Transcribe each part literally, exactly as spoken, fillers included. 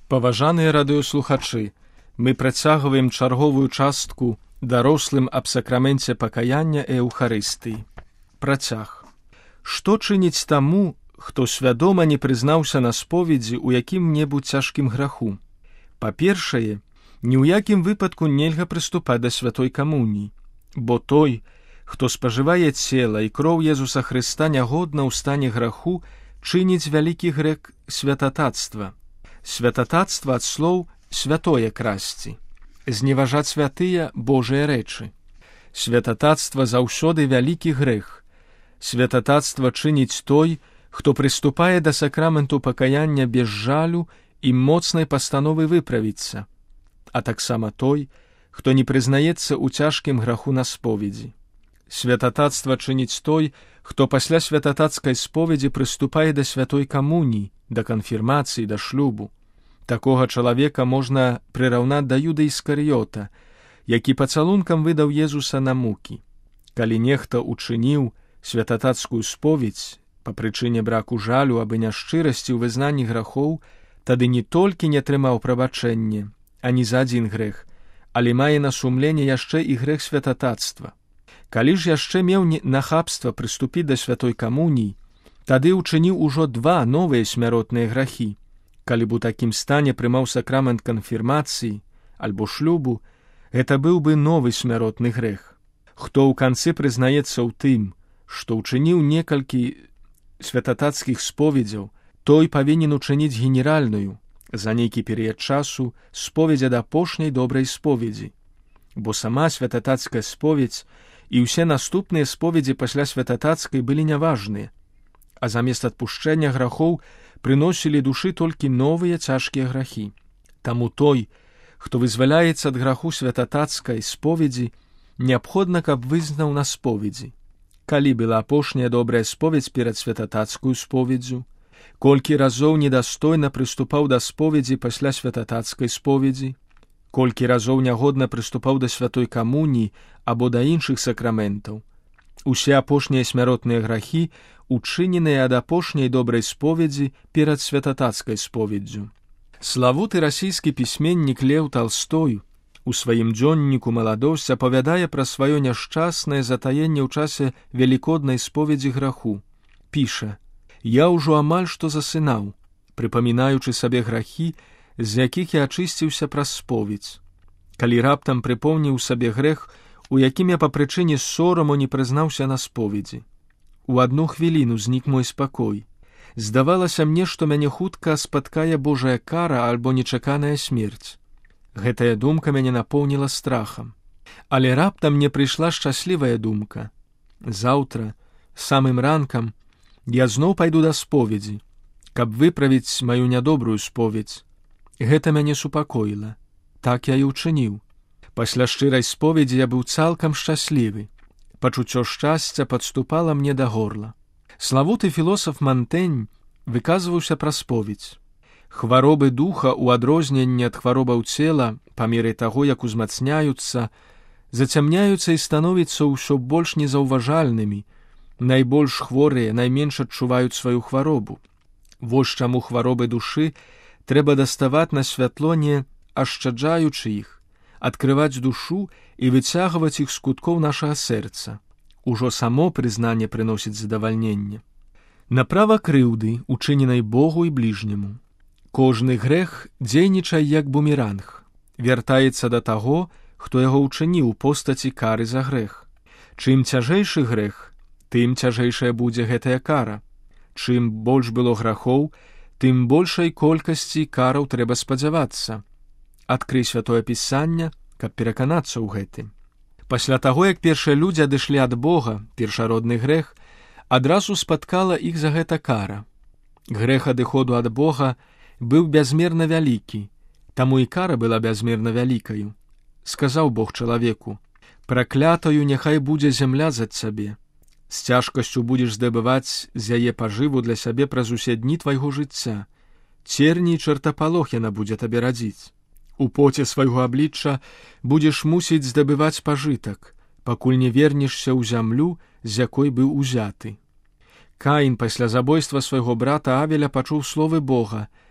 Паважаныя радыёслухачы, мы працягваем чарговую частку дарослым аб сакраменце пакаяння і Еўхарыстыі. Працяг. Што чыніць таму, хто свядома не прызнаўся на споведзі ў якім-небудзь цяжкім граху? Па-першае, ні ў якім выпадку нельга прыступаць да святой камуніі, бо той, хто спажывае цела і кроў Езуса Хрыста нягодна ў стане граху, чыніць вялікі грэх святатацтва. Святатацтва ад слоў «святое красці», зневажаць святыя Божыя рэчы. Святатацтва заўсёды вялікі грэх. Святатацтва чыніць той, хто прыступае да сакраменту пакаяння без жалю і моцнай пастановы выправіцца, а таксама той, хто не прызнаецца ў цяжкім граху на споведзі. Святатацтва чыніць той, хто пасля святатацкай споведзі прыступае да святой камуніі, да канфірмацыі, да шлюбу. Такога чалавека можна прыраўнаць да Юды Іскарыёта, які пацалункам выдаў Езуса на мукі. Калі нехта учыніў святатацкую споведзь па прычыне браку жалю або няшчырасці ў вызнанні грахоў, тады не толькі не атрымаў прабачэнне, а не за адзін грэх, але мае на сумленні яшчэ і грэх святатацтва. Калі ж яшчэ меў нахабства прыступіць да святой камуніі, тады ўчыніў ужо два новыя смяротныя грахі. Калі б у такім стане прымаў сакрамент канфірмацыі альбо шлюбу, гэта быў бы новы смяротны грэх. Хто ў канцы прызнаецца ў тым, што ўчыніў некалькі святатацкіх споведзяў, той павінен учыніць генеральную, за нейкі перыяд часу, споведзь ад апошняй добрай споведзі. Бо сама святатацкая споведзь і ўсе наступныя споведзі пасля святатацкай былі няважныя, а замест адпушчэння грахоў прыносілі душы толькі новыя цяжкія грахі. Таму той, хто вызваляецца ад граху святатацкай споведзі, неабходна, каб вызнаў на споведзі. Калі была апошняя добрая споведзь перад святатацкую споведзю, колькі разоў недастойна прыступаў да споведзі пасля святатацкай споведзі, колькі разоў нягодна прыступаў да святой камуніі або да іншых сакраментаў. Усе апошнія смяротныя грахі учыненыя ад апошняй добрай споведзі перад святатацкай споведдзю. Славуты расійскі пісьменнік Леў Талстой у сваім дзённіку «Маладосць» апавядае пра сваё няшчаснае затаенне ў часе велікоднай споведзі граху. Піша: «Я ўжо амаль што засынаў, прыпамінаючы сабе грахі, з якіх я ачысціўся праз споведзь. Калі раптам прыпомніў сабе грэх, у якім я па прычыне сораму не прызнаўся на споведзі. У адну хвіліну знік мой спакой. Здавалася мне, што мяне хутка спаткае Божая кара альбо нечаканая смерць. Гэтая думка мяне напоўніла страхам. Але раптам мне прыйшла шчаслівая думка. Заўтра, самым ранкам, я зноў пайду да споведзі, каб выправіць маю нядобрую споведзь. Гэта мяне супакоіла. Так я і ўчыніў. Пасля шчырай споведзі я быў цалкам шчаслівы. Пачуццё шчасця падступала мне да горла. Славуты філосаф Мантэнь выказваўся пра споведзь. Хваробы духа ў адрозненні ад хваробаў цела, па меры таго, як узмацняюцца, зацямняюцца і становяцца ўсё больш незаўважальнымі. Найбольш хворыя найменш адчуваюць сваю хваробу. Вось чаму хваробы душы трэба даставаць на святло, не ашчаджаючы іх, адкрываць душу і выцягваць іх з куткоў нашага сэрца. Ужо само прызнанне прыносіць задавальненне. Направа крыўды, учыненай Богу і бліжняму. Кожны грэх дзейнічае як бумеранг, вяртаецца да таго, хто яго ўчыніў у постаці кары за грэх. Чым цяжэйшы грэх, тым цяжэйшая будзе гэтая кара. Чым больш было грахоў, тым большай колькасці караў трэба спадзявацца. Адкрый святое пісанне, каб пераканацца ў гэтым. Пасля таго, як першыя людзі адышлі ад Бога, першародны грэх, адразу спаткала іх за гэта кара. Грэх адыходу ад Бога быў бязмерна вялікі, таму і кара была бязмерна вялікаю. Сказаў Бог чалавеку: «Праклятаю няхай будзе зямля за цябе. З цяжкасцю будзеш здабываць з яе пажыву для сябе праз усе дні твайго жыцця. Церні і чартапалох яна будзе табе радзіць. У поце свайго аблічча будзеш мусіць здабываць пажытак, пакуль не вернешся ў зямлю, з якой быў узяты». Каін пасля забойства свайго брата Авеля пачуў словы Бога: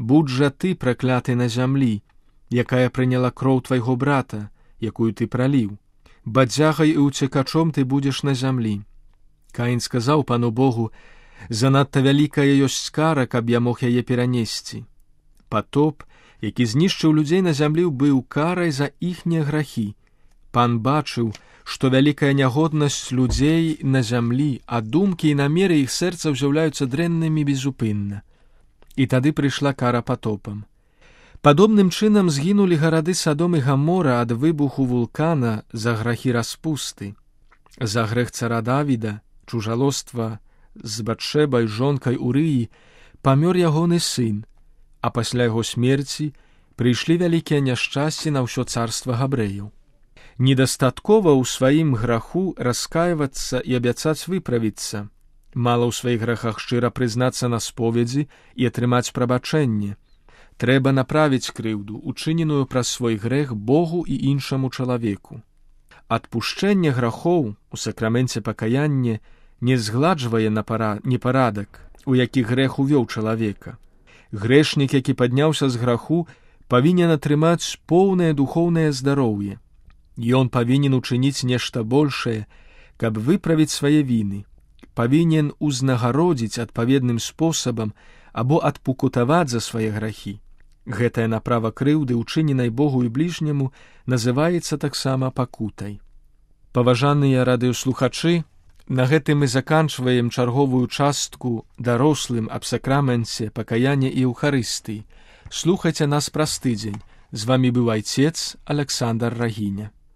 будь жа ты пракляты на зямлі, якая прыняла кроў твайго брата, якую ты праліў. Бадзягай і уцекачом ты будзеш на зямлі. Каін сказаў пану Богу: занадта вялікая ёсць кара, каб я мог яе перанесці. Патоп, які знішчыў людзей на зямлі, быў карай за іхнія грахі. Пан бачыў, што вялікая нягоднасць людзей на зямлі, а думкі і намеры іх сэрцаў з'яўляюцца дрэннымі безупынна. І тады прыйшла кара патопам. Падобным чынам згінулі гарады Садом і Гамора ад выбуху вулкана за грахі распусты. За грэх цара Давіда, чужалоства з Батшэбай, жонкай Урыі, памёр ягоны сын, а пасля яго смерці прыйшлі вялікія няшчасці на ўсё царства габрэяў. Недастаткова ў сваім граху раскайвацца і абяцаць выправіцца. Мала ў сваіх грахах шчыра прызнацца на споведзі і атрымаць прабачэнне. Трэба направіць крыўду, учыненую праз свой грэх Богу і іншаму чалавеку. Адпушчэнне грахоў у сакраменце пакаяння не згладжвае непарадак, у які грэх увёў чалавека. Грэшнік, які падняўся з граху, павінен атрымаць поўнае духоўнае здароўе. Ён павінен учыніць нешта большае, каб выправіць свае віны. Павінен узнагародзіць адпаведным спосабам або адпукутаваць за свае грахі. Гэтая направа крыўды, учыненай Богу і бліжняму, называецца таксама пакутай. Паважаныя радыёслухачы, на гэтым мы заканчваем чарговую частку дарослым аб сакраменце пакаяння і Еўхарыстыі. Слухайце нас праз тыдзень. З вамі быў айцец Аляксандр Рагіня.